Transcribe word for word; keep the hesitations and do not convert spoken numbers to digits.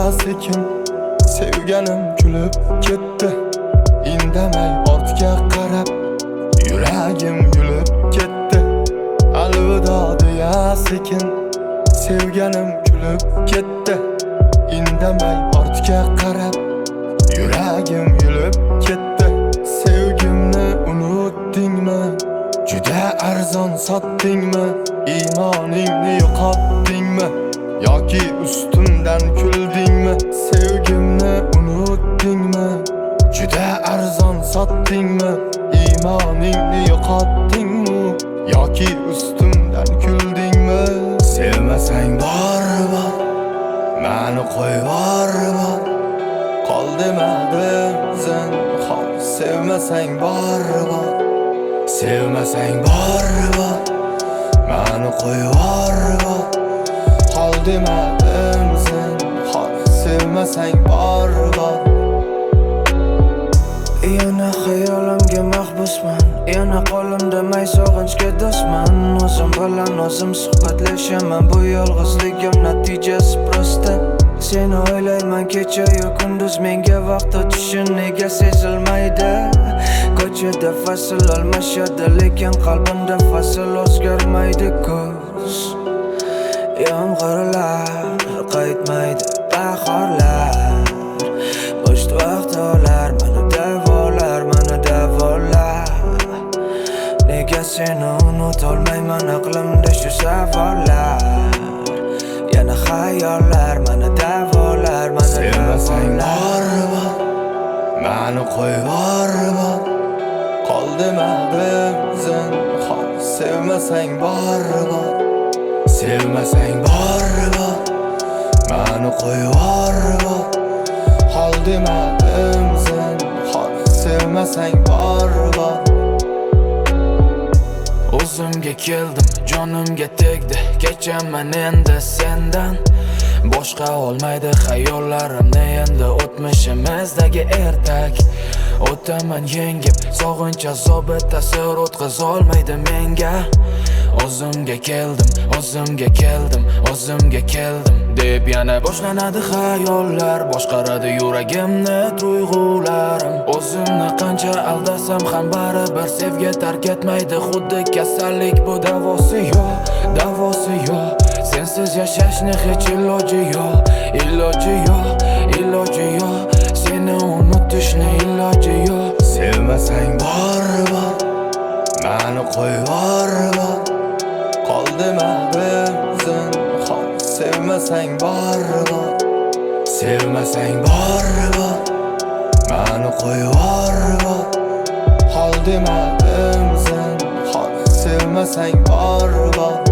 sekin. Sevganim kulib ketdi, indamay ortga qarab yuragim yulib ketdi. Alvido deya sekin. Sevganim kulib ketdi, indamay ortga qarab yuragim yulib ketdi. Sevgimni unutdingmi? Juda arzon sotdingmi? Iymoningni yo'qotdingmi? Yoki ustimdan kuldingmi? Sevgimni unutdingmi? Juda arzon sotdingmi? Iymoningni yo'qotdingmi? Yoki ustimdan kuldingmi? Sevmasang bor-bor, meni qo'yib bor-bor. Qol demadim zinhor. Sevmasang bor-bor, sevmasang bor-bor, meni qo'yib bor-bor. Qol demadim zinhor. Sevmasang bor-bor. Yana xayolimga mahbusman, yana qo'limda may sog'inchga do'stman. O'zim bilan o'zim suhbatlashaman, bu yolg'izligim natijasi prosta. Seni o'ylayman kecha-yu kunduz, menga vaqt o'tishi nega sezilmaydi? Ko'chada fasl almashadi, lekin qalbimda fasl o'zgarmaydi. Kuz yomg'irlar qaytmaydi, bahorlar bo'sh vaqtlar meni davolar, meni davolar. Nega seni unutolmayman, aqlimda shu savollar. Yana xayollar meni davolar, meni sevmasang bor-bor, meni qo'yib bor-bor. Qol demadim zinhor. Sevmasang bor-bor, sevmasang bor-bor, meni qo'yib bor-bor. Qol demadim zinhor. Sevmasang bor-bor. O'zimga keldim, jonimga tegdi, kechaman endi sendan. Boshqa olmaydi xayollarimni endi o'tmishimizdagi ertak. O'taman yengib, sog'inch azobi ta'sir o'tkazolmaydi menga. O'zimga keldim, o'zimga keldim, o'zimga keldim deb yana boshlanadi xayollar. Boshqaradi yuragimni tuyg'ularim. O'zimni qancha aldasam ham baribir sevgi tark etmaydi. Xuddi kasallik, bu davosi yo'q, davosi yo'q. Sensiz yashashni hech iloji yo'q, iloji yo'q, iloji yo'q. Seni unutishni iloji yo'q. Sevmasang bor-bor, meni qo'yib bor-bor. Qol demadim zinhor. Sevmasang bor-bor, sevmasang bor-bor, meni qo'yib bor-bor. Qol demadim zinhor. Sevmasang bor-bor.